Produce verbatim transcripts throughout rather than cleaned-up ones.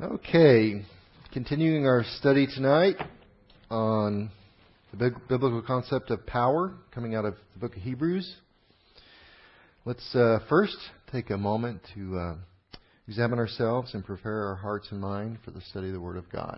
Okay, continuing our study tonight on the big biblical concept of power coming out of the book of Hebrews. Let's uh, first take a moment to uh, examine ourselves and prepare our hearts and mind for the study of the Word of God.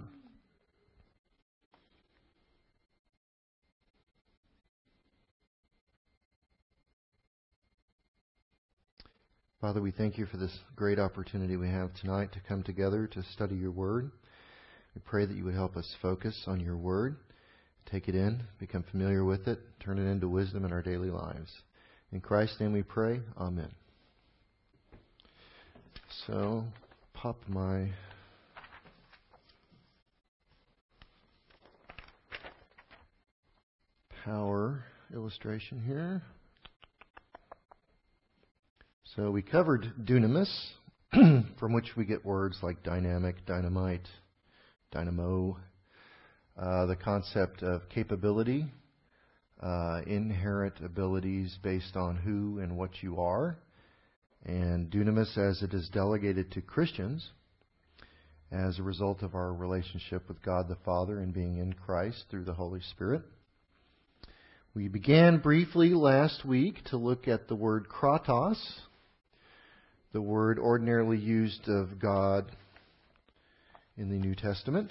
Father, we thank you for this great opportunity we have tonight to come together to study your Word. We pray that you would help us focus on your Word, take it in, become familiar with it, turn it into wisdom in our daily lives. In Christ's name we pray. Amen. So, pop my power illustration here. So we covered dunamis, from which we get words like dynamic, dynamite, dynamo, uh, the concept of capability, uh, inherent abilities based on who and what you are, and dunamis as it is delegated to Christians as a result of our relationship with God the Father and being in Christ through the Holy Spirit. We began briefly last week to look at the word kratos, the word ordinarily used of God in the New Testament,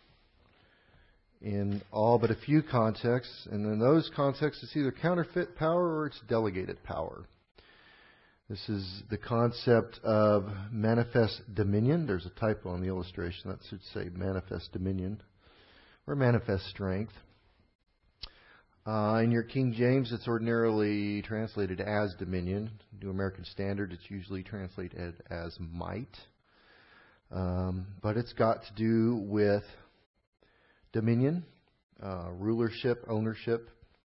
in all but a few contexts. And in those contexts, it's either counterfeit power or it's delegated power. This is the concept of manifest dominion. There's a typo on the illustration. That should say manifest dominion or manifest strength. Uh, in your King James, it's ordinarily translated as dominion. New American Standard, it's usually translated as might. Um, but it's got to do with dominion, uh, rulership, ownership,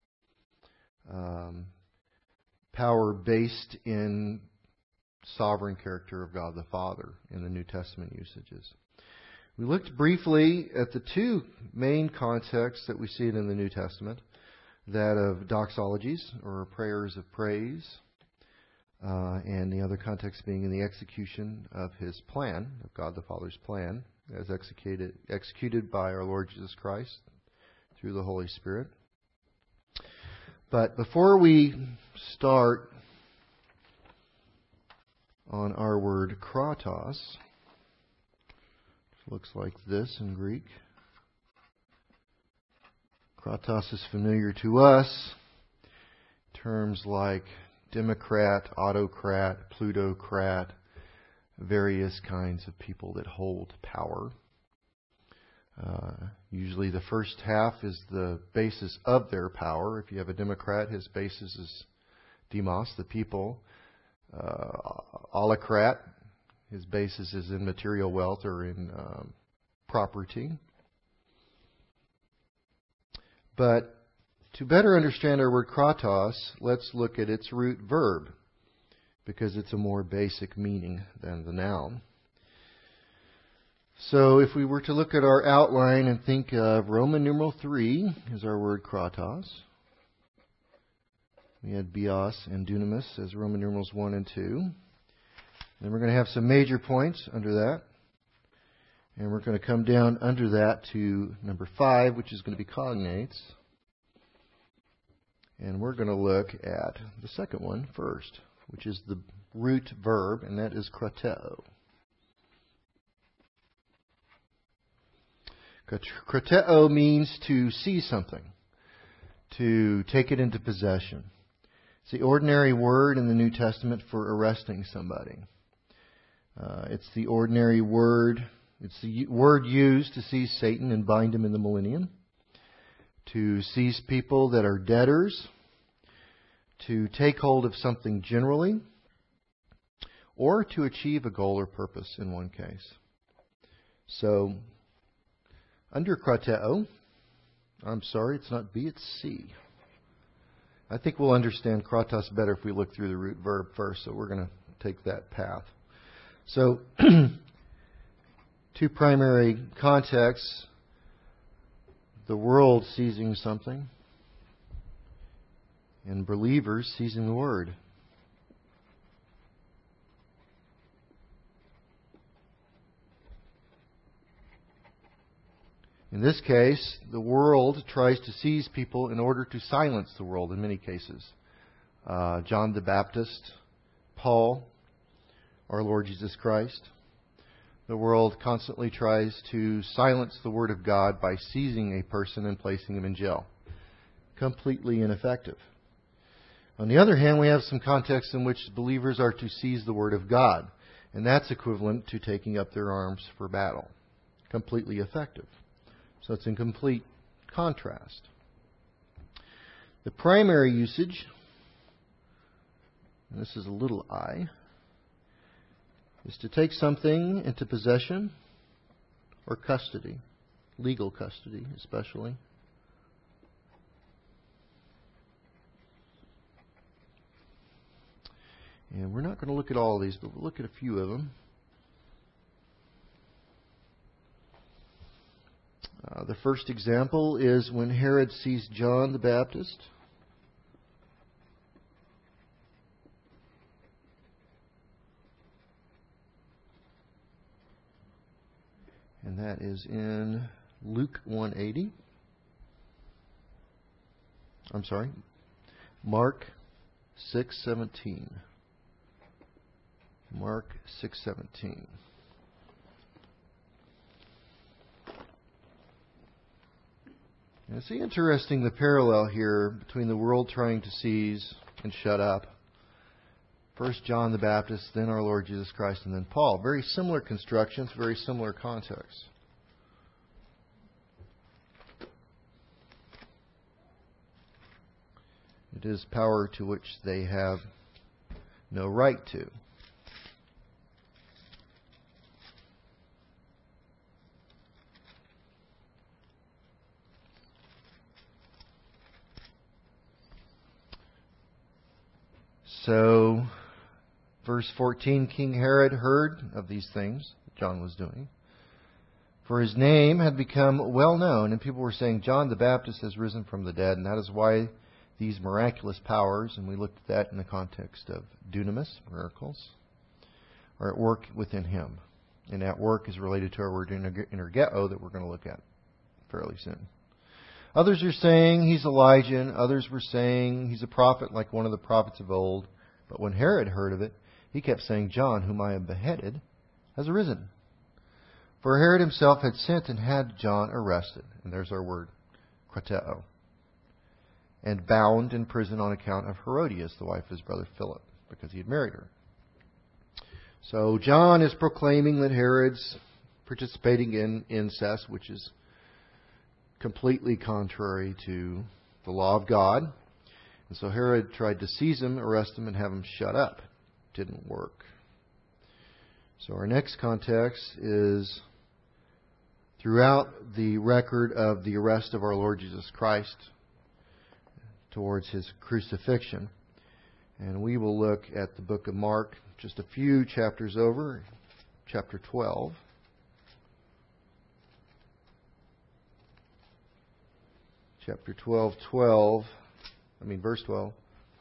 um, power based in sovereign character of God the Father in the New Testament usages. We looked briefly at the two main contexts that we see it in the New Testament. That of doxologies, or prayers of praise, uh, and the other context being in the execution of His plan, of God the Father's plan, as executed, executed by our Lord Jesus Christ through the Holy Spirit. But before we start on our word kratos, which looks like this in Greek. Kratos is familiar to us. Terms like democrat, autocrat, plutocrat, various kinds of people that hold power. Uh, usually the first half is the basis of their power. If you have a democrat, his basis is demos, the people. Uh, autocrat, his basis is in material wealth or in um, property. But to better understand our word kratos, let's look at its root verb, because it's a more basic meaning than the noun. So if we were to look at our outline and think of Roman numeral three as our word kratos, we had bios and dunamis as Roman numerals one and two. Then we're going to have some major points under that. And we're going to come down under that to number five, which is going to be cognates. And we're going to look at the second one first, which is the root verb, and that is krateo. Krateo means to seize something, to take it into possession. It's the ordinary word in the New Testament for arresting somebody. Uh, it's the ordinary word... It's the word used to seize Satan and bind him in the millennium, to seize people that are debtors, to take hold of something generally, or to achieve a goal or purpose in one case. So, under krateo, I'm sorry, it's not B, it's C. I think we'll understand kratos better if we look through the root verb first, so we're going to take that path. So, two primary contexts, the world seizing something and believers seizing the Word. In this case, the world tries to seize people in order to silence the world in many cases. Uh, John the Baptist, Paul, our Lord Jesus Christ. The world constantly tries to silence the Word of God by seizing a person and placing him in jail. Completely ineffective. On the other hand, we have some contexts in which believers are to seize the Word of God, and that's equivalent to taking up their arms for battle. Completely effective. So it's in complete contrast. The primary usage, and this is a little I, is to take something into possession or custody, legal custody especially. And we're not going to look at all of these, but we'll look at a few of them. Uh, the first example is when Herod seized John the Baptist. And that is in Luke one eighty. I'm sorry, Mark six seventeen. Mark six seventeen. And it's interesting the parallel here between the world trying to seize and shut up. First John the Baptist, then our Lord Jesus Christ, and then Paul. Very similar constructions, very similar contexts. It is power to which they have no right to. So, verse fourteen, King Herod heard of these things that John was doing, for his name had become well known, and people were saying, John the Baptist has risen from the dead, and that is why these miraculous powers, and we looked at that in the context of dunamis, miracles, are at work within him. And that work is related to our word energeo that we're going to look at fairly soon. Others are saying he's Elijah, and others were saying he's a prophet like one of the prophets of old. But when Herod heard of it, he kept saying, John, whom I have beheaded, has arisen. For Herod himself had sent and had John arrested. And there's our word, krateo. And bound in prison on account of Herodias, the wife of his brother Philip, because he had married her. So John is proclaiming that Herod's participating in incest, which is completely contrary to the law of God. And so Herod tried to seize him, arrest him, and have him shut up. Didn't work. So our next context is throughout the record of the arrest of our Lord Jesus Christ towards his crucifixion. And we will look at the book of Mark just a few chapters over, chapter twelve. Chapter twelve, twelve, I mean verse twelve.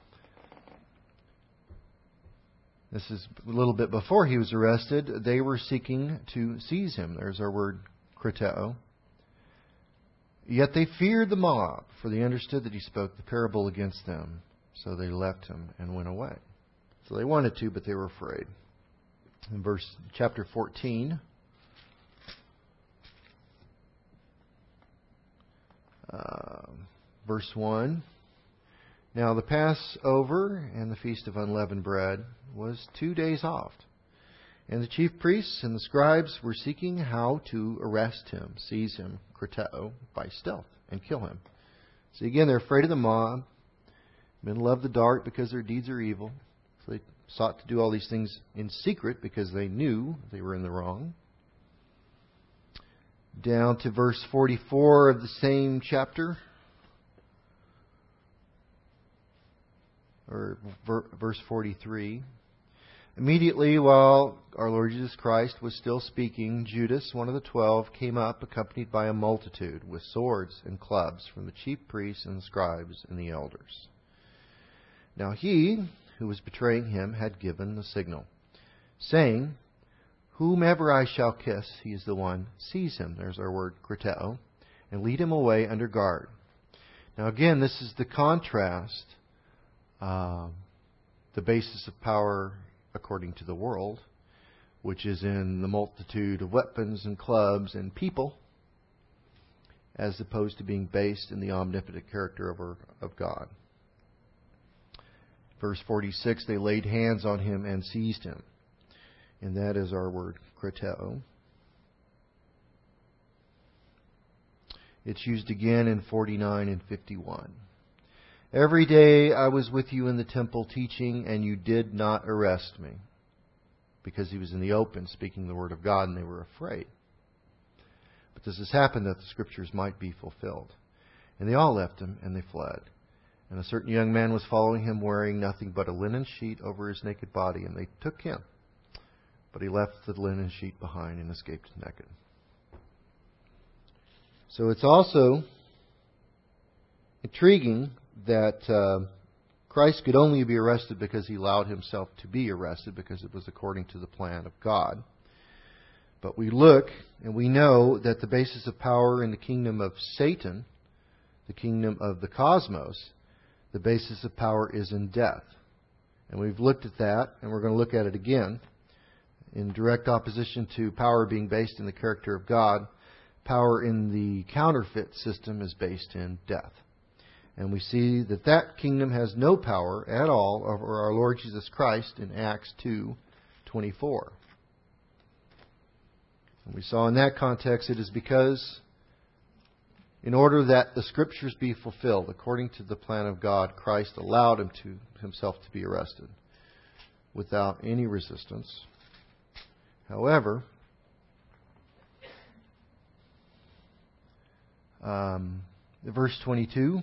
This is a little bit before he was arrested. They were seeking to seize him. There's our word, krateo. Yet they feared the mob, for they understood that he spoke the parable against them. So they left him and went away. So they wanted to, but they were afraid. In verse chapter fourteen, uh, verse one. Now the Passover and the Feast of Unleavened Bread was two days off. And the chief priests and the scribes were seeking how to arrest him, seize him, krateo, by stealth, and kill him. So again, they're afraid of the mob. Men love the dark because their deeds are evil. So they sought to do all these things in secret because they knew they were in the wrong. Down to verse forty-four of the same chapter. Or verse forty-three. Immediately while our Lord Jesus Christ was still speaking, Judas, one of the twelve, came up accompanied by a multitude with swords and clubs from the chief priests and the scribes and the elders. Now he, who was betraying him, had given the signal, saying, Whomever I shall kiss, he is the one, seize him. There's our word, krateo. and lead him away under guard. Now again, this is the contrast, uh, the basis of power according to the world, which is in the multitude of weapons and clubs and people, as opposed to being based in the omnipotent character of, our, of God. Verse forty-six, they laid hands on him and seized him. And that is our word, krateo. It's used again in forty-nine and fifty-one. Every day I was with you in the temple teaching, and you did not arrest me. Because he was in the open speaking the word of God, and they were afraid. But this has happened that the Scriptures might be fulfilled. And they all left him, and they fled. And a certain young man was following him, wearing nothing but a linen sheet over his naked body, and they took him. But he left the linen sheet behind and escaped naked. So it's also intriguing that uh, Christ could only be arrested because he allowed himself to be arrested, because it was according to the plan of God. But we look and we know that the basis of power in the kingdom of Satan, the kingdom of the cosmos, the basis of power is in death. And we've looked at that, and we're going to look at it again. In direct opposition to power being based in the character of God, power in the counterfeit system is based in death. And we see that that kingdom has no power at all over our Lord Jesus Christ in Acts two twenty-four. And we saw in that context it is because in order that the Scriptures be fulfilled according to the plan of God, Christ allowed him to himself to be arrested without any resistance. However, um, verse twenty-two,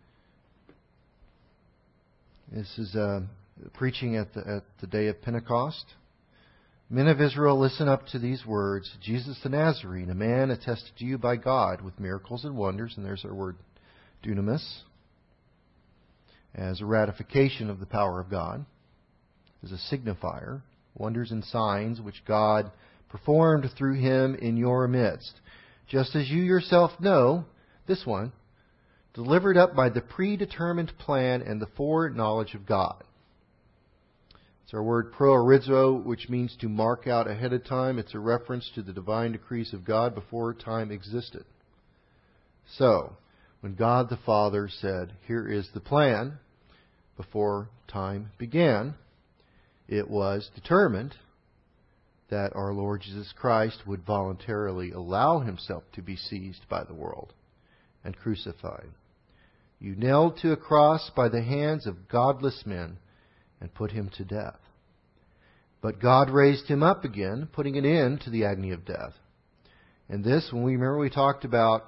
this is uh, preaching at the, at the day of Pentecost. Men of Israel, listen up to these words. Jesus the Nazarene, a man attested to you by God with miracles and wonders, and there's our word dunamis, as a ratification of the power of God, as a signifier, wonders and signs which God performed through him in your midst, just as you yourself know, this one, delivered up by the predetermined plan and the foreknowledge of God. It's our word proorizo, which means to mark out ahead of time. It's a reference to the divine decrees of God before time existed. So, when God the Father said, here is the plan, before time began, it was determined that our Lord Jesus Christ would voluntarily allow himself to be seized by the world and crucified. You nailed to a cross by the hands of godless men and put him to death. But God raised him up again, putting an end to the agony of death. And this, when we remember we talked about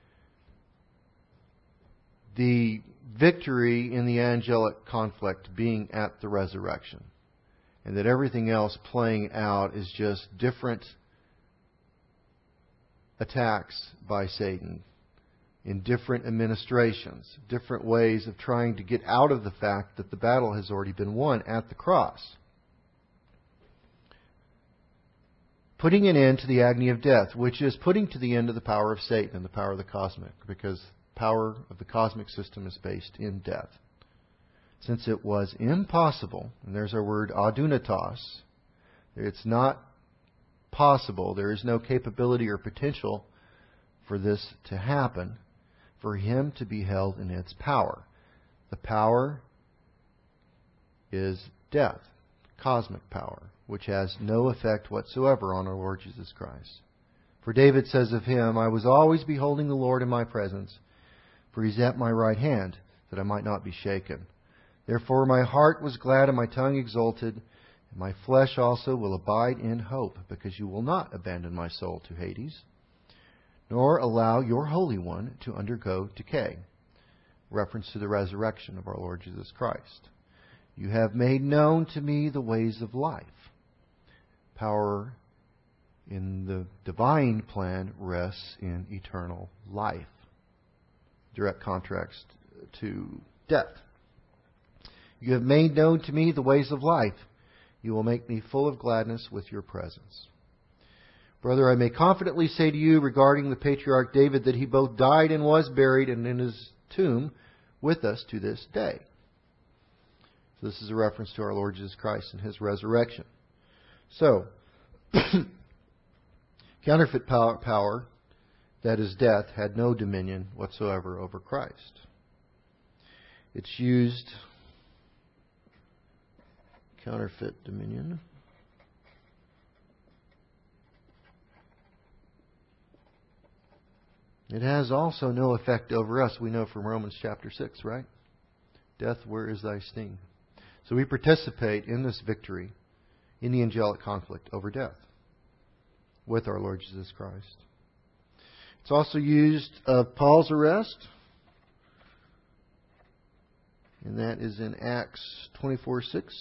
the victory in the angelic conflict being at the resurrection, and that everything else playing out is just different attacks by Satan in different administrations, different ways of trying to get out of the fact that the battle has already been won at the cross. Putting an end to the agony of death, which is putting to the end of the power of Satan and the power of the cosmic, because the power of the cosmic system is based in death. Since it was impossible, and there's our word adunatos, it's not possible, there is no capability or potential for this to happen, for him to be held in its power. The power is death, cosmic power, which has no effect whatsoever on our Lord Jesus Christ. For David says of him, I was always beholding the Lord in my presence, for he's at my right hand, that I might not be shaken. Therefore my heart was glad and my tongue exulted, and my flesh also will abide in hope, because you will not abandon my soul to Hades, nor allow your Holy One to undergo decay. Reference to the resurrection of our Lord Jesus Christ. You have made known to me the ways of life. Power in the divine plan rests in eternal life. Direct contrast to death. You have made known to me the ways of life. You will make me full of gladness with your presence. Brother, I may confidently say to you regarding the patriarch David that he both died and was buried, and in his tomb with us to this day. So this is a reference to our Lord Jesus Christ and His resurrection. So, counterfeit power, power, that is death, had no dominion whatsoever over Christ. It's used, counterfeit dominion. It has also no effect over us. We know from Romans chapter six, right? Death, where is thy sting? So we participate in this victory, in the angelic conflict over death, with our Lord Jesus Christ. It's also used of Paul's arrest, and that is in Acts twenty-four six.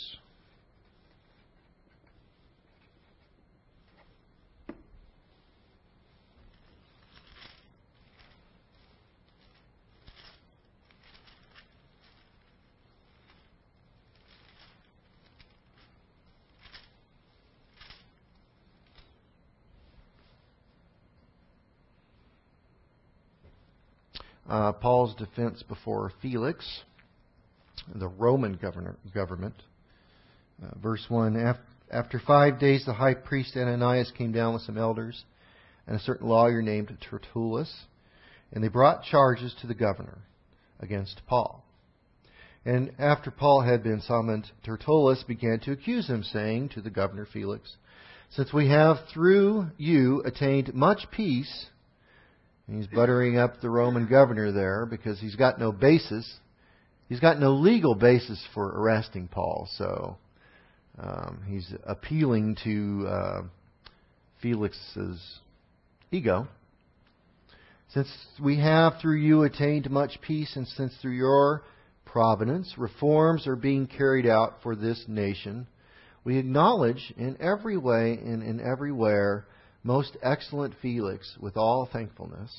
Uh, Paul's defense before Felix, the Roman governor, government. Uh, verse one, after five days the high priest Ananias came down with some elders and a certain lawyer named Tertullus, and they brought charges to the governor against Paul. And after Paul had been summoned, Tertullus began to accuse him, saying to the governor Felix, since we have through you attained much peace. And he's buttering up the Roman governor there because he's got no basis. He's got no legal basis for arresting Paul. So um, he's appealing to uh, Felix's ego. Since we have through you attained much peace, and since through your providence reforms are being carried out for this nation, we acknowledge in every way and in everywhere, most excellent Felix, with all thankfulness.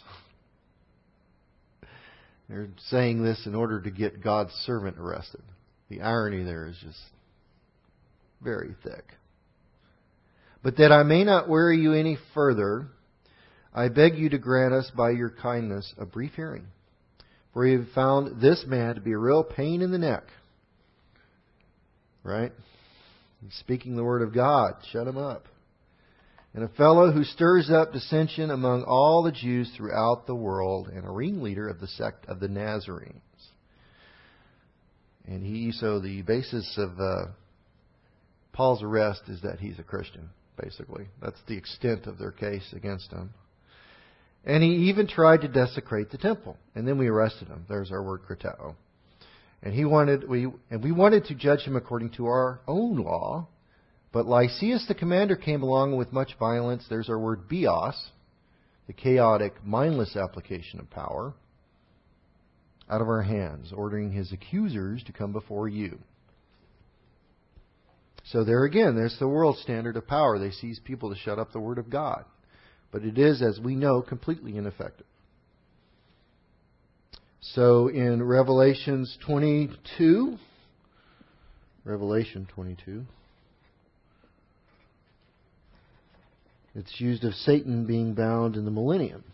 They're saying this in order to get God's servant arrested. The irony there is just very thick. But that I may not weary you any further, I beg you to grant us by your kindness a brief hearing. For we have found this man to be a real pain in the neck. Right? He's speaking the word of God. Shut him up. And a fellow who stirs up dissension among all the Jews throughout the world, and a ringleader of the sect of the Nazarenes. And he, so the basis of uh, Paul's arrest is that he's a Christian, basically. That's the extent of their case against him. And he even tried to desecrate the temple. And then we arrested him. There's our word krateo. And he wanted we and we wanted to judge him according to our own law. But Lysias the commander came along with much violence. There's our word bios, the chaotic, mindless application of power, out of our hands, ordering his accusers to come before you. So there again, there's the world standard of power. They seize people to shut up the word of God. But it is, as we know, completely ineffective. So in Revelations twenty-two, Revelation twenty-two, it's used of Satan being bound in the millennium.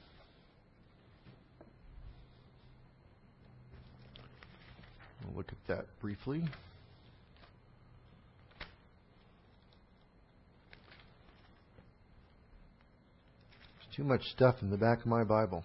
We'll look at that briefly. There's too much stuff in the back of my Bible.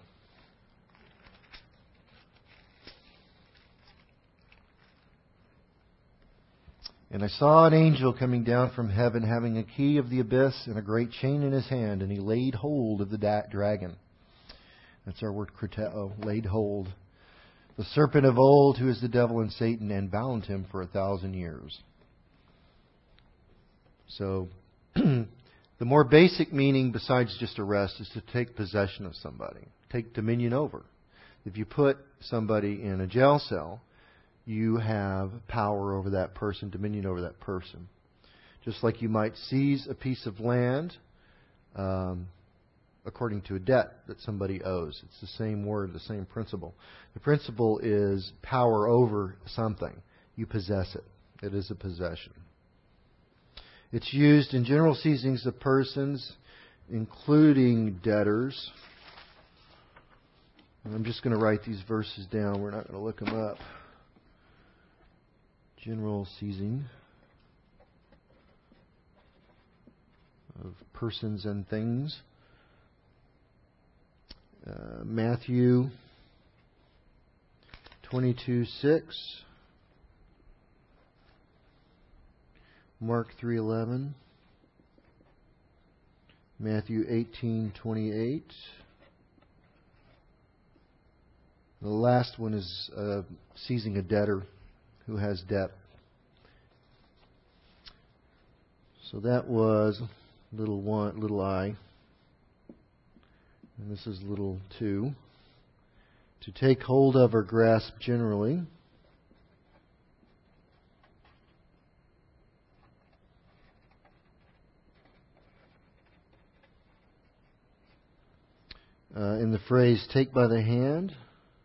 And I saw an angel coming down from heaven, having a key of the abyss and a great chain in his hand, and he laid hold of the da- dragon. That's our word krateo, laid hold. The serpent of old, who is the devil and Satan, and bound him for a thousand years. So, the more basic meaning besides just arrest is to take possession of somebody, take dominion over. If you put somebody in a jail cell, you have power over that person, dominion over that person. Just like you might seize a piece of land um, according to a debt that somebody owes. It's the same word, the same principle. The principle is power over something. You possess it. It is a possession. It's used in general seizings of persons including debtors. And I'm just going to write these verses down. We're not going to look them up. General seizing of persons and things. Uh, Matthew twenty-two six. Mark three eleven. Matthew eighteen twenty-eight. The last one is uh, seizing a debtor who has debt. So that was little one, little I, and this is little two. To take hold of or grasp generally. Uh, in the phrase "take by the hand."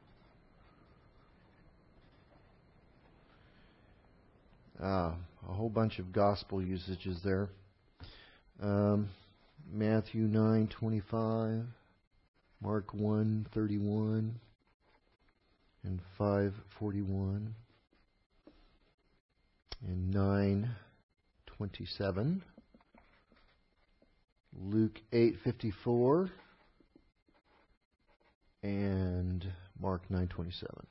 Uh, a whole bunch of gospel usages there. Um, Matthew nine twenty-five, Mark one thirty-one, and five forty-one, and nine twenty-seven, Luke eight fifty-four, and Mark nine twenty-seven.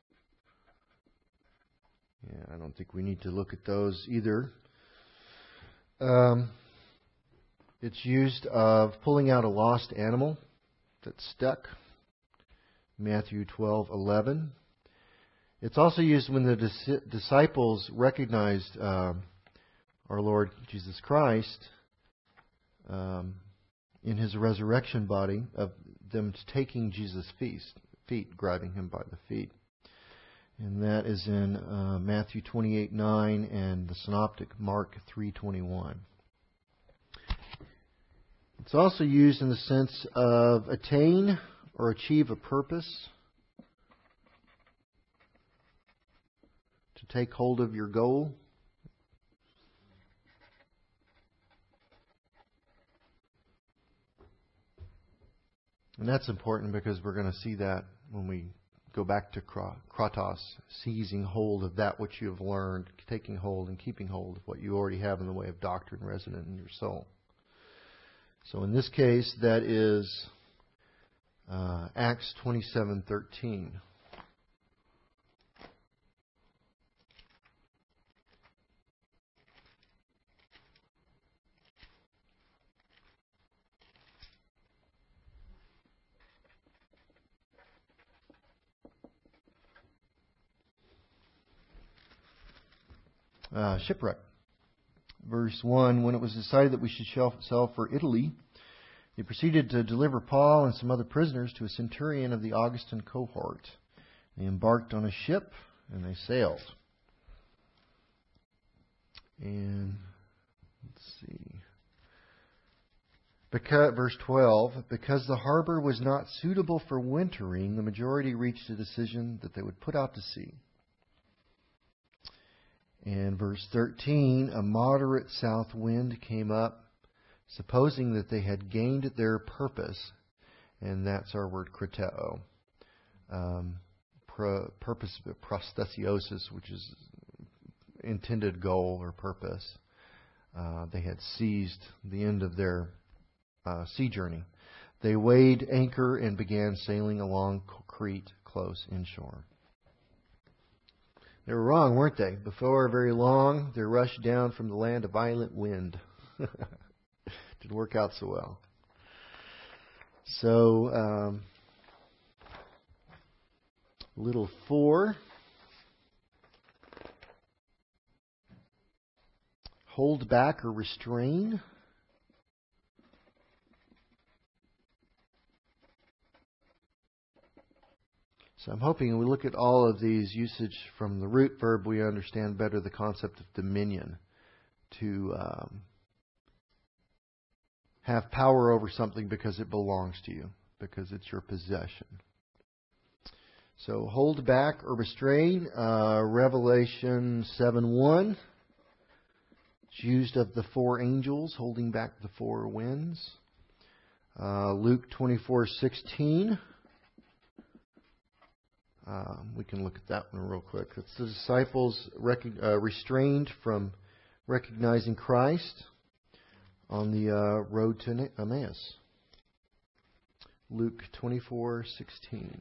Yeah, I don't think we need to look at those either. Um, it's used of pulling out a lost animal that's stuck. Matthew twelve eleven. It's also used when the dis- disciples recognized um, our Lord Jesus Christ um, in His resurrection body, of them taking Jesus' feet, feet, grabbing Him by the feet. And that is in uh, Matthew twenty-eight nine and the Synoptic Mark three twenty-one. It's also used in the sense of attain or achieve a purpose. To take hold of your goal. And that's important because we're going to see that when we go back to kratos, seizing hold of that which you have learned, taking hold and keeping hold of what you already have in the way of doctrine resident in your soul. So in this case, that is uh, Acts twenty-seven thirteen. Uh, shipwreck. Verse one, when it was decided that we should sail for Italy, they proceeded to deliver Paul and some other prisoners to a centurion of the Augustan cohort. They embarked on a ship and they sailed. And let's see. Because, verse twelve, because the harbor was not suitable for wintering, the majority reached a decision that they would put out to sea. And verse thirteen, a moderate south wind came up, supposing that they had gained their purpose, and that's our word krateo. Um, pro, purpose, prostesiosis, which is intended goal or purpose. Uh, they had seized the end of their uh, sea journey. They weighed anchor and began sailing along Crete close inshore. They were wrong, weren't they? Before very long, there rushed down from the land a violent wind. Didn't work out so well. So, um, little four. Hold back or restrain. So I'm hoping when we look at all of these usage from the root verb, we understand better the concept of dominion. To um, have power over something because it belongs to you, because it's your possession. So hold back or restrain. Uh, Revelation seven one. It's used of the four angels holding back the four winds. Uh, Luke twenty-four sixteen. Um, we can look at that one real quick. It's the disciples rec- uh, restrained from recognizing Christ on the uh, road to Emmaus. Luke twenty-four sixteen.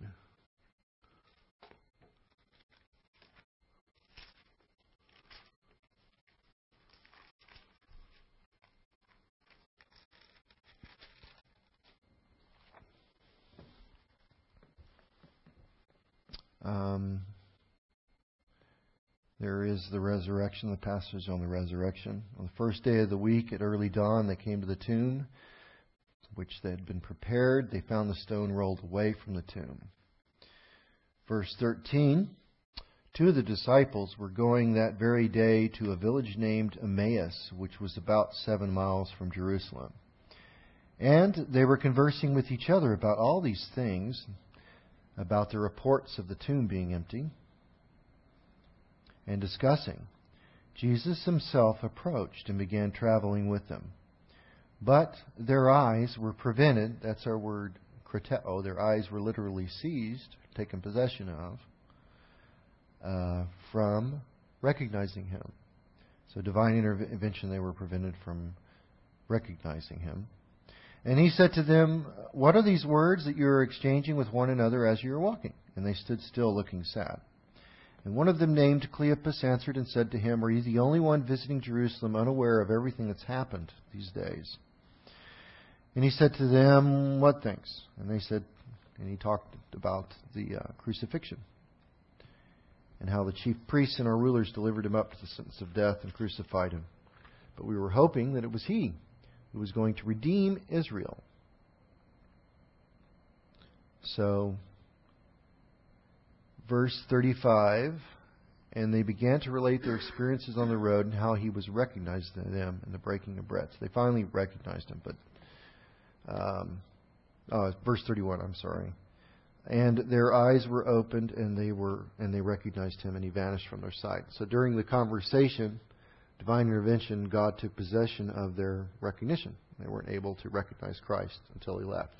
Um, there is the resurrection, the passage on the resurrection. On the first day of the week at early dawn, they came to the tomb, which they had been prepared. They found the stone rolled away from the tomb. Verse thirteen, two of the disciples were going that very day to a village named Emmaus, which was about seven miles from Jerusalem. And they were conversing with each other about all these things, about the reports of the tomb being empty, and discussing. Jesus himself approached and began traveling with them. But their eyes were prevented, that's our word, krateo, their eyes were literally seized, taken possession of, uh, from recognizing him. So divine intervention, they were prevented from recognizing him. And he said to them, "What are these words that you are exchanging with one another as you are walking?" And they stood still, looking sad. And one of them, named Cleopas, answered and said to him, "Are you the only one visiting Jerusalem, unaware of everything that's happened these days?" And he said to them, "What things?" And they said, and he talked about the uh, crucifixion, and how the chief priests and our rulers delivered him up to the sentence of death and crucified him. But we were hoping that it was he who was going to redeem Israel. So, verse thirty-five, and they began to relate their experiences on the road and how he was recognized to them in the breaking of bread. So they finally recognized him. But um, oh, verse thirty-one. I'm sorry. And their eyes were opened, and they were and they recognized him, and he vanished from their sight. So during the conversation, divine intervention, God took possession of their recognition. They weren't able to recognize Christ until he left.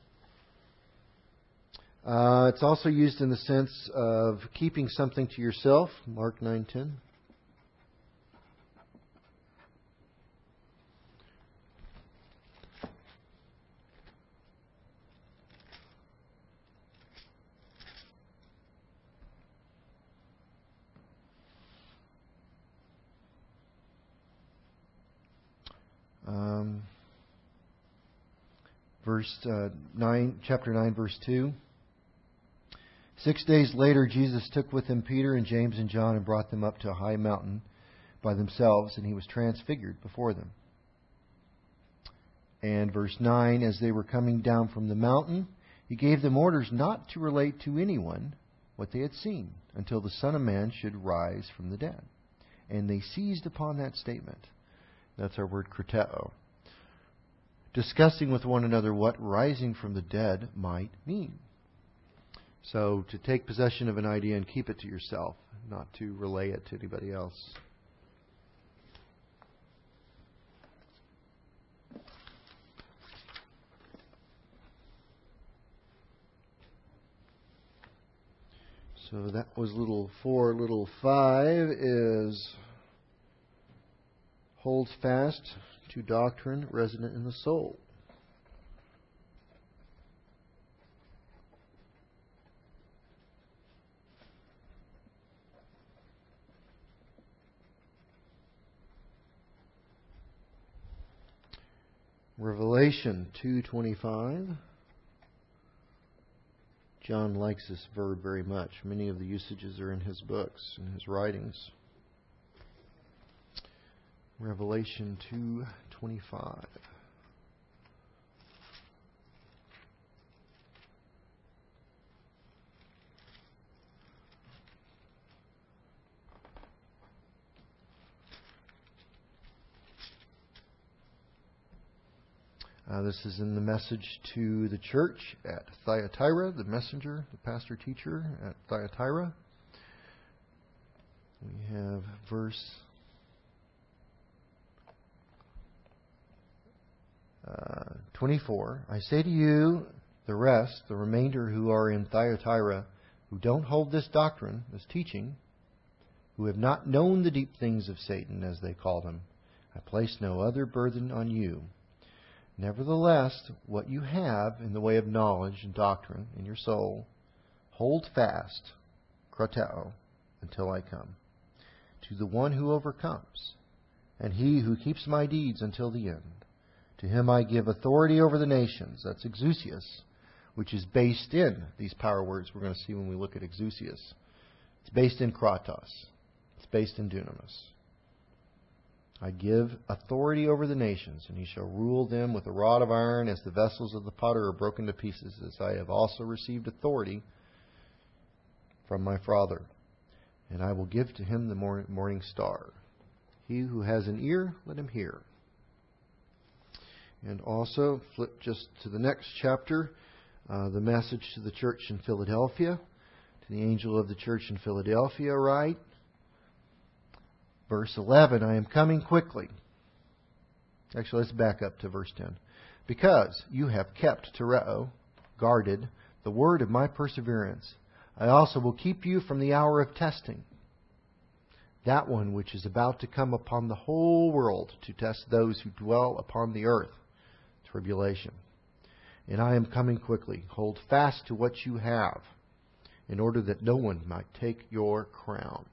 Uh, it's also used in the sense of keeping something to yourself. Mark nine ten. Um, verse uh, nine, chapter nine, verse two. Six days later, Jesus took with him Peter and James and John and brought them up to a high mountain by themselves, and he was transfigured before them. And verse nine, as they were coming down from the mountain, he gave them orders not to relate to anyone what they had seen until the Son of Man should rise from the dead. And they seized upon that statement. That's our word krateo. Discussing with one another what rising from the dead might mean. So to take possession of an idea and keep it to yourself, not to relay it to anybody else. So that was little four. Little five is holds fast to doctrine resident in the soul. Revelation two twenty-five. John likes this verb very much. Many of the usages are in his books and his writings. Revelation two twenty-five. Uh, this is in the message to the church at Thyatira, the messenger, the pastor teacher at Thyatira. We have verse Uh, twenty-four, I say to you, the rest, the remainder who are in Thyatira, who don't hold this doctrine, this teaching, who have not known the deep things of Satan, as they call them, I place no other burden on you. Nevertheless, what you have in the way of knowledge and doctrine in your soul, hold fast, krateo, until I come. To the one who overcomes, and he who keeps my deeds until the end, to him I give authority over the nations. That's exousias, which is based in these power words we're going to see when we look at exousias. It's based in kratos. It's based in dunamis. I give authority over the nations, and he shall rule them with a rod of iron, as the vessels of the potter are broken to pieces, as I have also received authority from my Father. And I will give to him the morning star. He who has an ear, let him hear. And also, flip just to the next chapter, uh, the message to the church in Philadelphia. To the angel of the church in Philadelphia write, verse eleven, I am coming quickly. Actually, let's back up to verse ten. Because you have kept tereo, guarded, the word of my perseverance, I also will keep you from the hour of testing, that one which is about to come upon the whole world to test those who dwell upon the earth. Tribulation. And I am coming quickly. Hold fast to what you have, in order that no one might take your crown.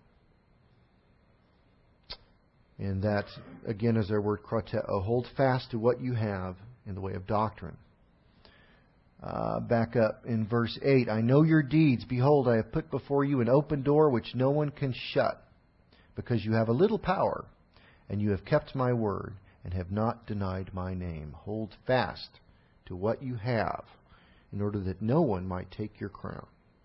And that, again, is our word krateo. Hold fast to what you have in the way of doctrine. Uh, back up in verse eight. I know your deeds. Behold, I have put before you an open door which no one can shut, because you have a little power, and you have kept my word, and have not denied my name. Hold fast to what you have, in order that no one might take your crown.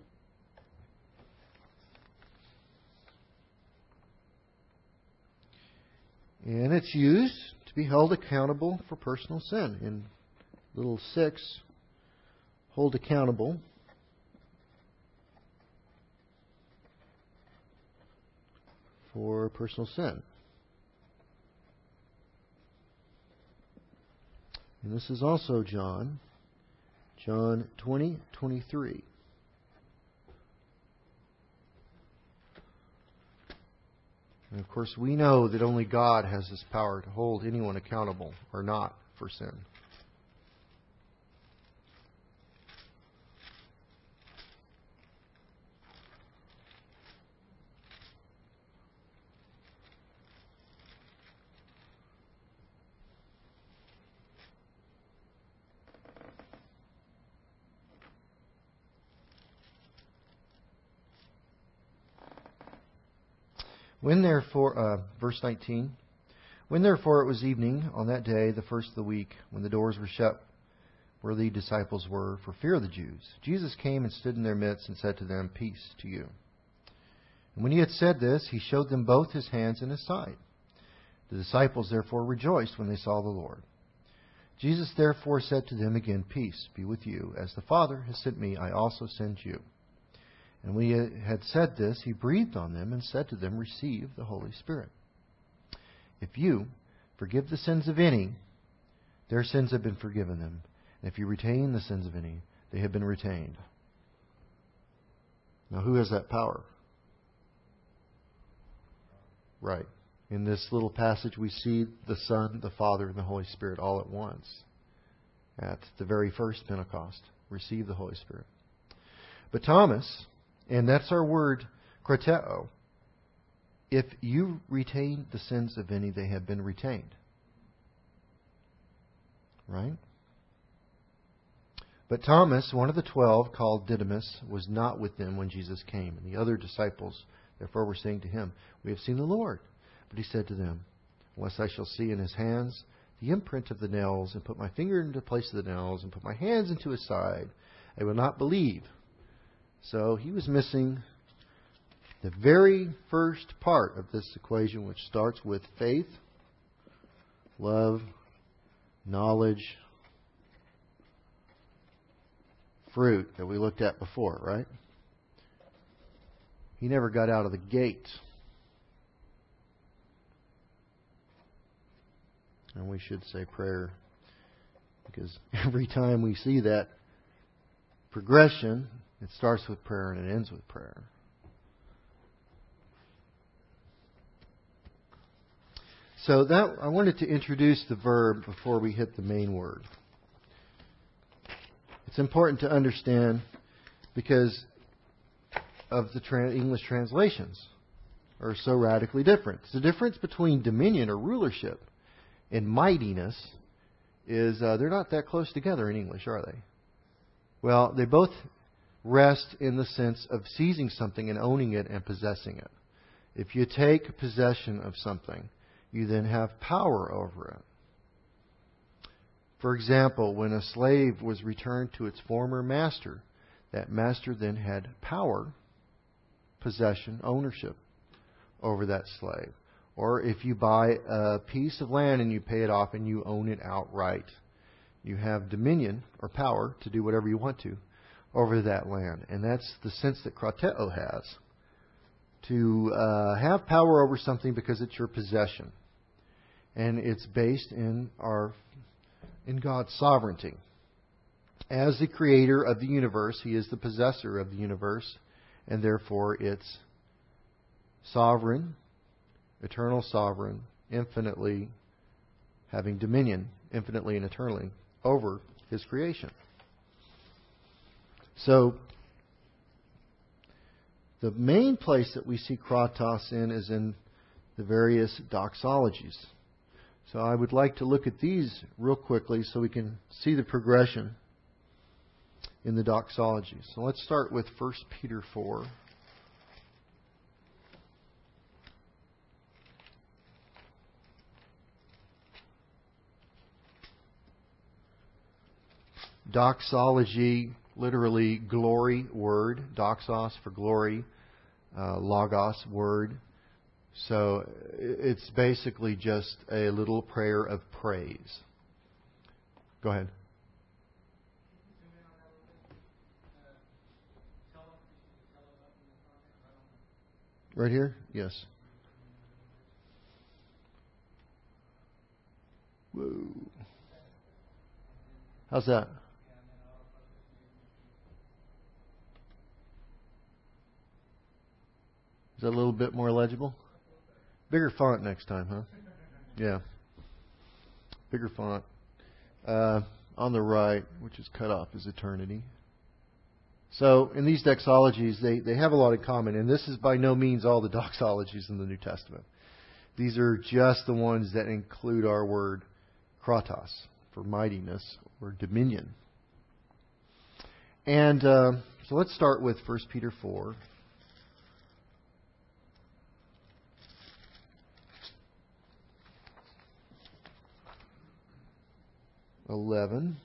And it's used to be held accountable for personal sin. In little six, hold accountable. For personal sin. And this is also John, John twenty, twenty-three. And of course, we know that only God has this power to hold anyone accountable or not for sin. When therefore, uh, verse nineteen, when therefore it was evening on that day, the first of the week, when the doors were shut where the disciples were, for fear of the Jews, Jesus came and stood in their midst and said to them, Peace to you. And when he had said this, he showed them both his hands and his side. The disciples therefore rejoiced when they saw the Lord. Jesus therefore said to them again, Peace be with you. As the Father has sent me, I also send you. And when he had said this, he breathed on them and said to them, Receive the Holy Spirit. If you forgive the sins of any, their sins have been forgiven them. And if you retain the sins of any, they have been retained. Now, who has that power? Right. In this little passage, we see the Son, the Father, and the Holy Spirit all at once. At the very first Pentecost, receive the Holy Spirit. But Thomas, and that's our word, krateo, if you retain the sins of any, they have been retained. Right? But Thomas, one of the twelve, called Didymus, was not with them when Jesus came. And the other disciples, therefore, were saying to him, We have seen the Lord. But he said to them, Unless I shall see in his hands the imprint of the nails, and put my finger into the place of the nails, and put my hands into his side, I will not believe. So he was missing the very first part of this equation, which starts with faith, love, knowledge, fruit that we looked at before, right? He never got out of the gate. And we should say prayer Because every time we see that progression, it starts with prayer and it ends with prayer. So that I wanted to introduce the verb before we hit the main word. It's important to understand because of the tra- English translations are so radically different. The difference between dominion or rulership and mightiness is uh, they're not that close together in English, are they? Well, they both rest in the sense of seizing something and owning it and possessing it. If you take possession of something, you then have power over it. For example, when a slave was returned to its former master, that master then had power, possession, ownership over that slave. Or if you buy a piece of land and you pay it off and you own it outright, you have dominion or power to do whatever you want to over that land. And that's the sense that krateo has. To uh, have power over something because it's your possession. And it's based in our in God's sovereignty. As the creator of the universe, He is the possessor of the universe, and therefore it's sovereign, eternal sovereign, infinitely having dominion, infinitely and eternally, over His creation. So, the main place that we see kratos in is in the various doxologies. So I would like to look at these real quickly so we can see the progression in the doxology. So let's start with First Peter four. Doxology, literally glory word. Doxos for glory. Uh, logos word. So it's basically just a little prayer of praise. Go ahead. Right here? Yes. Whoa. How's that? Is that a little bit more legible? Bigger font next time, huh? Yeah. Bigger font. Uh, on the right, which is cut off, is eternity. So, in these doxologies, they, they have a lot in common. And this is by no means all the doxologies in the New Testament. These are just the ones that include our word kratos, for mightiness or dominion. And uh, so let's start with First Peter four. eleven.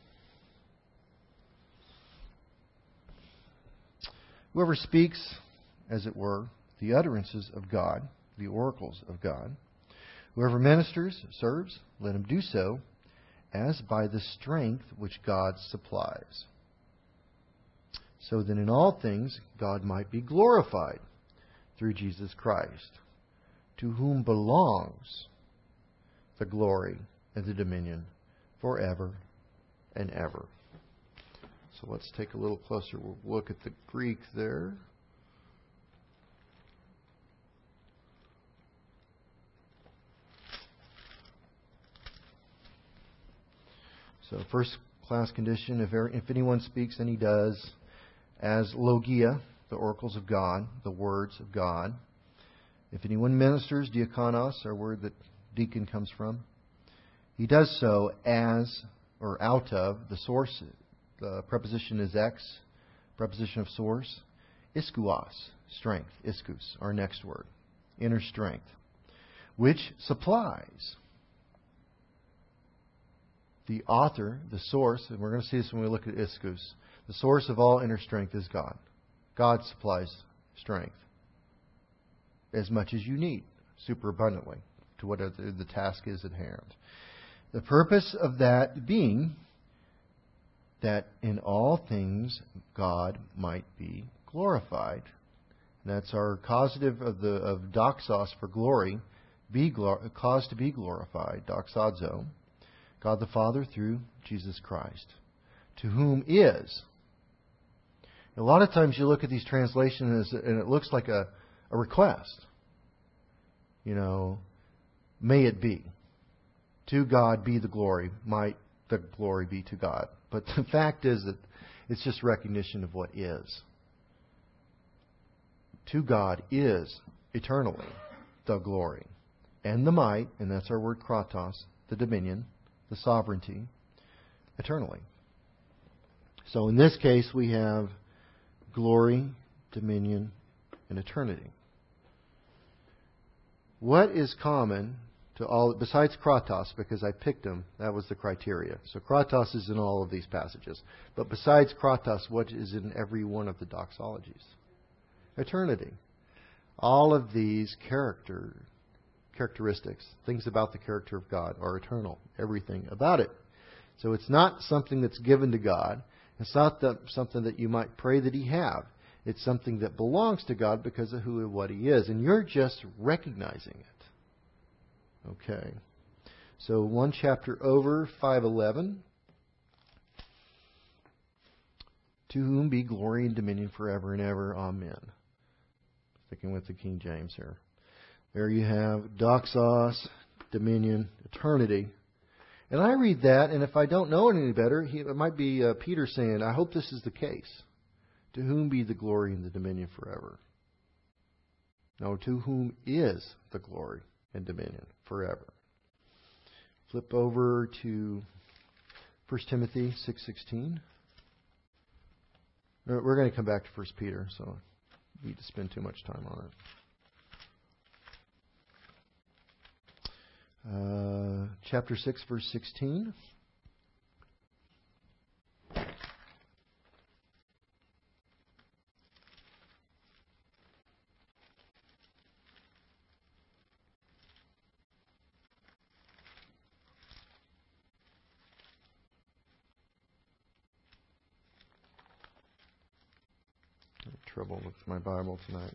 Whoever speaks, as it were, the utterances of God, the oracles of God, whoever ministers, serves, let him do so as by the strength which God supplies, so that in all things God might be glorified through Jesus Christ, to whom belongs the glory and the dominion forever and ever. So let's take a little closer look at the Greek there. So first class condition, if, if anyone speaks, and he does, as logia, the oracles of God, the words of God. If anyone ministers, diakonos, our word that deacon comes from, he does so as, or out of, the source. The preposition is ex, preposition of source. Iskouos, strength. Iskus, our next word. Inner strength. Which supplies. The author, the source, and we're going to see this when we look at iskus. The source of all inner strength is God. God supplies strength as much as you need, superabundantly, to whatever the task is at hand. The purpose of that being that in all things God might be glorified. And that's our causative of the of doxos for glory, be glor- cause to be glorified, doxazo. God the Father through Jesus Christ, to whom is. A lot of times you look at these translations and it looks like a, a request. You know, may it be. To God be the glory. Might the glory be to God. But the fact is that it's just recognition of what is. To God is eternally the glory and the might, and that's our word kratos, the dominion, the sovereignty, eternally. So in this case we have glory, dominion, and eternity. What is common to all, besides kratos, because I picked them, that was the criteria. So kratos is in all of these passages. But besides kratos, what is in every one of the doxologies? Eternity. All of these character characteristics, things about the character of God, are eternal. Everything about it. So it's not something that's given to God. It's not that, something that you might pray that He have. It's something that belongs to God because of who and what He is. And you're just recognizing it. Okay. So one chapter over, five eleven. To whom be glory and dominion forever and ever. Amen. Sticking with the King James here. There you have doxos, dominion, eternity. And I read that, and if I don't know it any better, he, it might be uh, Peter saying, I hope this is the case. To whom be the glory and the dominion forever? No, to whom is the glory and dominion forever? Flip over to First Timothy six sixteen. We're going to come back to First Peter, so I need to spend too much time on it. Uh, chapter six, verse sixteen. Trouble with my Bible tonight.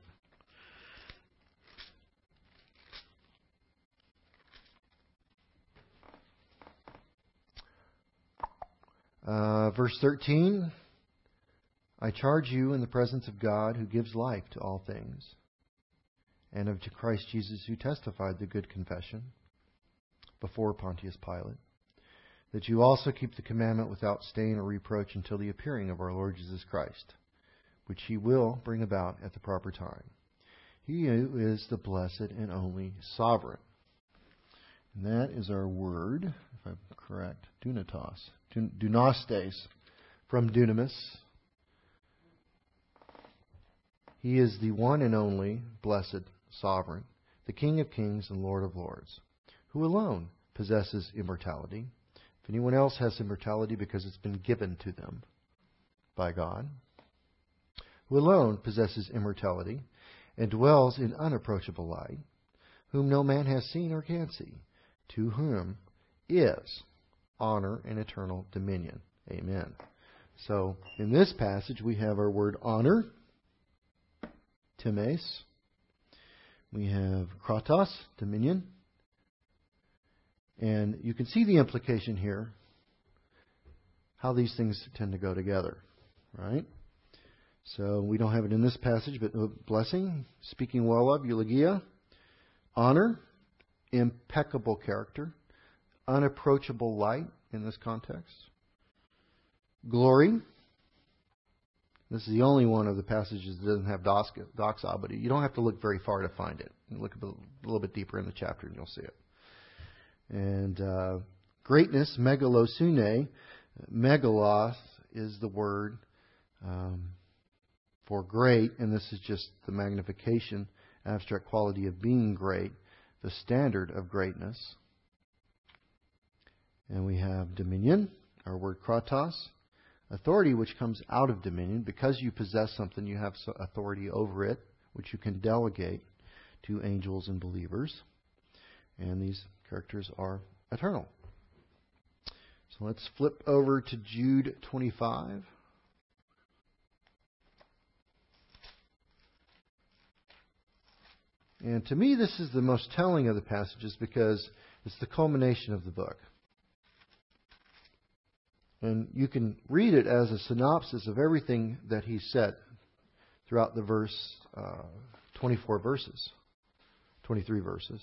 Uh, verse thirteen, I charge you in the presence of God who gives life to all things, and of Christ Jesus who testified the good confession before Pontius Pilate, that you also keep the commandment without stain or reproach until the appearing of our Lord Jesus Christ, which He will bring about at the proper time. He who is the blessed and only sovereign. And that is our word, if I'm correct, dunatos, dunastes, from dunamis. He is the one and only blessed sovereign, the King of kings and Lord of lords, who alone possesses immortality. If anyone else has immortality because it's been given to them by God, who alone possesses immortality and dwells in unapproachable light, whom no man has seen or can see, to whom is honor and eternal dominion. Amen. So, in this passage, we have our word honor, times. We have kratos, dominion. And you can see the implication here, how these things tend to go together, right? So we don't have it in this passage, but blessing, speaking well of, eulogia, honor, impeccable character, unapproachable light in this context, glory. This is the only one of the passages that doesn't have doxa, but you don't have to look very far to find it. You look a little bit deeper in the chapter and you'll see it. And uh, greatness, megalosune, megalos is the word um, for great, and this is just the magnification, abstract quality of being great, the standard of greatness. And we have dominion, our word kratos, authority which comes out of dominion. Because you possess something, you have authority over it, which you can delegate to angels and believers. And these characters are eternal. So let's flip over to Jude twenty-five. And to me, this is the most telling of the passages because it's the culmination of the book. And you can read it as a synopsis of everything that he said throughout the verse, uh, twenty-four verses, twenty-three verses.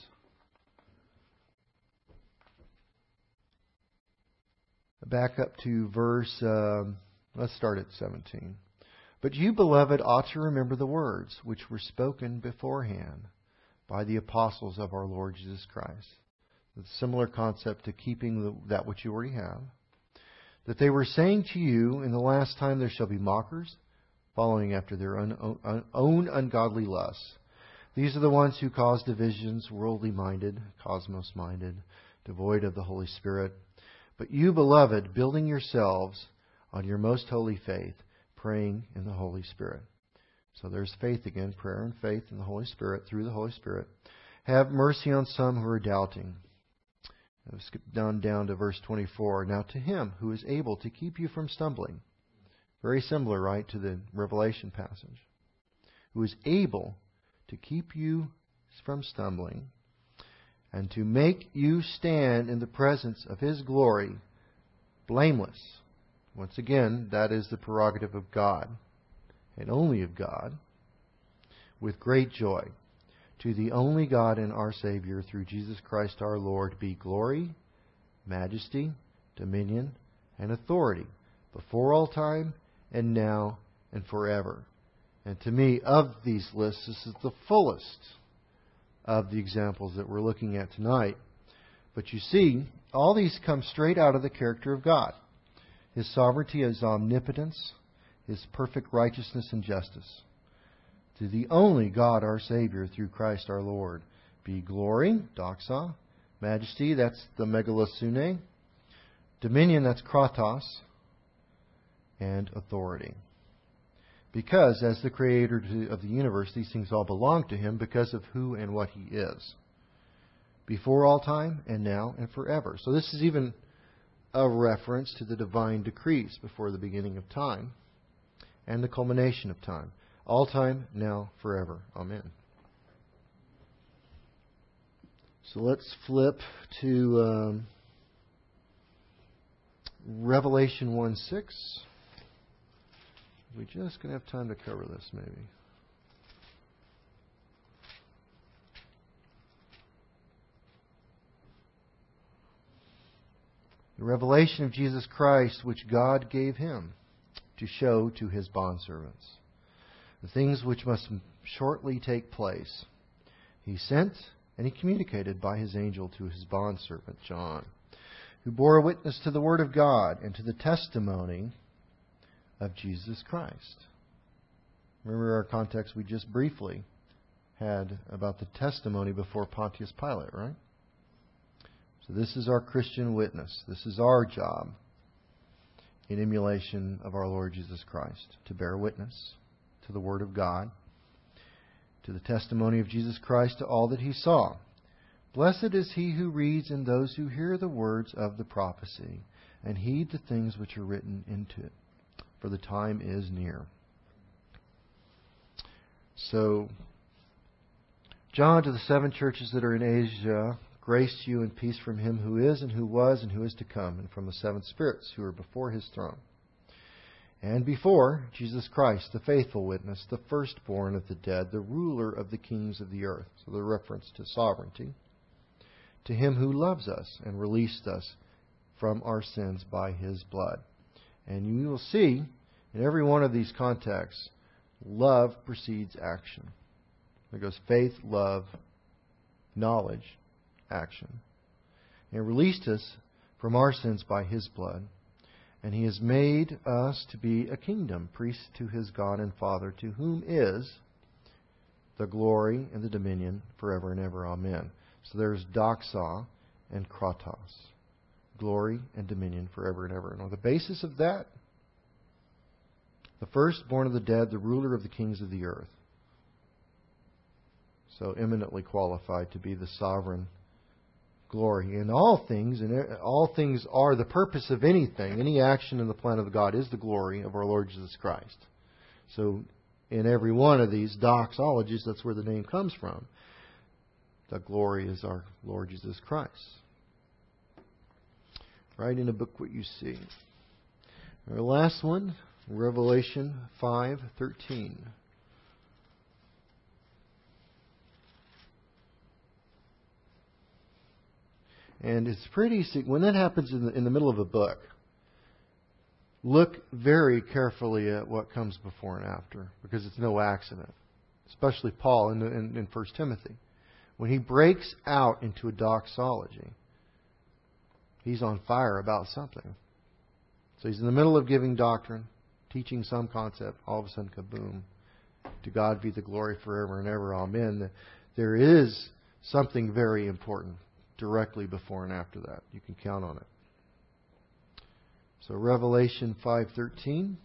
Back up to verse, um, let's start at seventeen. But you, beloved, ought to remember the words which were spoken beforehand by the apostles of our Lord Jesus Christ. It's a similar concept to keeping the, that which you already have. That they were saying to you, in the last time there shall be mockers, following after their own, own, own ungodly lusts. These are the ones who cause divisions, worldly minded, cosmos minded, devoid of the Holy Spirit. But you, beloved, building yourselves on your most holy faith, praying in the Holy Spirit. So there's faith again, prayer and faith in the Holy Spirit, through the Holy Spirit. Have mercy on some who are doubting. I'll skip down, down to verse twenty-four. Now to Him who is able to keep you from stumbling. Very similar, right, to the Revelation passage. Who is able to keep you from stumbling and to make you stand in the presence of His glory blameless. Once again, that is the prerogative of God, and only of God, with great joy. To the only God and our Savior, through Jesus Christ our Lord, be glory, majesty, dominion, and authority, before all time, and now, and forever. And to me, of these lists, this is the fullest of the examples that we're looking at tonight. But you see, all these come straight out of the character of God. His sovereignty, His omnipotence, His perfect righteousness and justice. To the only God, our Savior, through Christ our Lord, be glory, doxa, majesty, that's the megalosune, dominion, that's kratos, and authority. Because, as the Creator of the universe, these things all belong to Him because of who and what He is. Before all time, and now, and forever. So this is even a reference to the divine decrees before the beginning of time and the culmination of time. All time, now, forever. Amen. So let's flip to um, Revelation one six. We're just going to have time to cover this, maybe. The revelation of Jesus Christ, which God gave Him to show to His bondservants. The things which must shortly take place. He sent and He communicated by His angel to His bondservant John, who bore witness to the Word of God and to the testimony of Jesus Christ. Remember our context we just briefly had about the testimony before Pontius Pilate, right? So this is our Christian witness. This is our job in emulation of our Lord Jesus Christ, to bear witness to the Word of God, to the testimony of Jesus Christ, to all that He saw. Blessed is he who reads and those who hear the words of the prophecy and heed the things which are written into it, for the time is near. So, John, to the seven churches that are in Asia, grace to you and peace from Him who is and who was and who is to come, and from the seven spirits who are before His throne. And before Jesus Christ, the faithful witness, the firstborn of the dead, the ruler of the kings of the earth. So the reference to sovereignty. To Him who loves us and released us from our sins by His blood. And you will see, in every one of these contexts, love precedes action. There goes faith, love, knowledge, action. And released us from our sins by His blood. And He has made us to be a kingdom, priests to His God and Father, to whom is the glory and the dominion forever and ever. Amen. So there's doxa and kratos. Glory and dominion forever and ever. And on the basis of that, the firstborn of the dead, the ruler of the kings of the earth. So eminently qualified to be the sovereign glory in all things, and all things are the purpose of anything. Any action in the plan of God is the glory of our Lord Jesus Christ. So in every one of these doxologies, that's where the name comes from. The glory is our Lord Jesus Christ. Right in the book what you see. Our last one, Revelation five thirteen. And it's pretty, when that happens in the, in the middle of a book, look very carefully at what comes before and after, because it's no accident. Especially Paul in, the, in, in First Timothy. When he breaks out into a doxology, he's on fire about something. So he's in the middle of giving doctrine, teaching some concept, all of a sudden, kaboom. To God be the glory forever and ever. Amen. There is something very important directly before and after that. You can count on it. So Revelation five thirteen.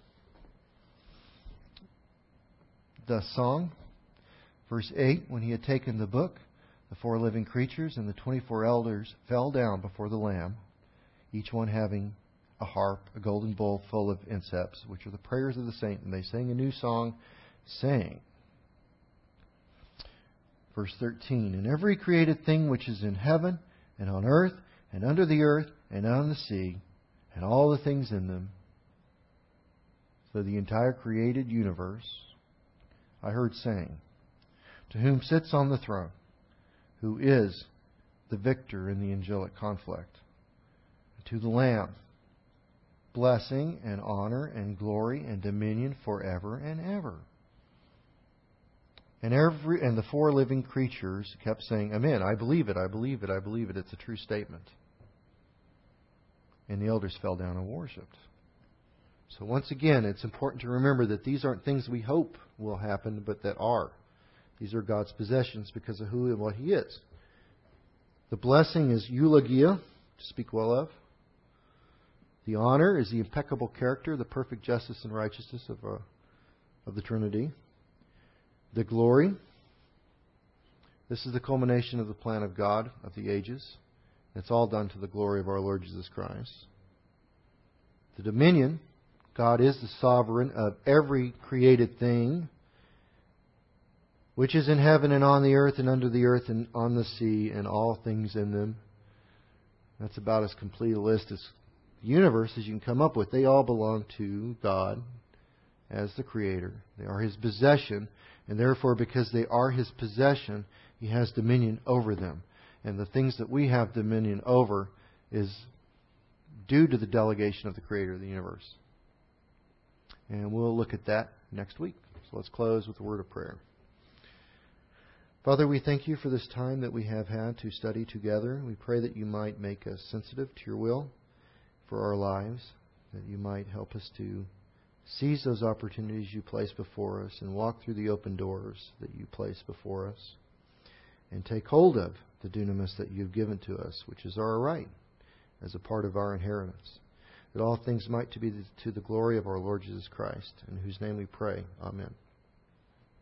The song. Verse eight. When he had taken the book, the four living creatures and the twenty-four elders fell down before the Lamb, each one having a harp, a golden bowl full of incense, which are the prayers of the saint. And they sang a new song, saying, verse thirteen, and every created thing which is in heaven and on earth and under the earth and on the sea and all the things in them, so the entire created universe, I heard saying, to whom sits on the throne, who is the victor in the angelic conflict, to the Lamb, blessing and honor and glory and dominion forever and ever. And every and the four living creatures kept saying, Amen. I believe it, I believe it, I believe it. It's a true statement. And the elders fell down and worshipped. So once again, it's important to remember that these aren't things we hope will happen, but that are. These are God's possessions because of who and what He is. The blessing is eulogia, to speak well of. The honor is the impeccable character, the perfect justice and righteousness of, uh, of the Trinity. The glory, this is the culmination of the plan of God of the ages. It's all done to the glory of our Lord Jesus Christ. The dominion, God is the sovereign of every created thing, which is in heaven and on the earth and under the earth and on the sea and all things in them. That's about as complete a list as the universe as you can come up with. They all belong to God as the Creator. They are His possession. And therefore, because they are His possession, He has dominion over them. And the things that we have dominion over is due to the delegation of the Creator of the universe. And we'll look at that next week. So let's close with a word of prayer. Father, we thank You for this time that we have had to study together. We pray that You might make us sensitive to Your will for our lives, that You might help us to seize those opportunities You place before us and walk through the open doors that You place before us and take hold of the dunamis that You've given to us, which is our right as a part of our inheritance. That all things might to be to the glory of our Lord Jesus Christ, in whose name we pray. Amen.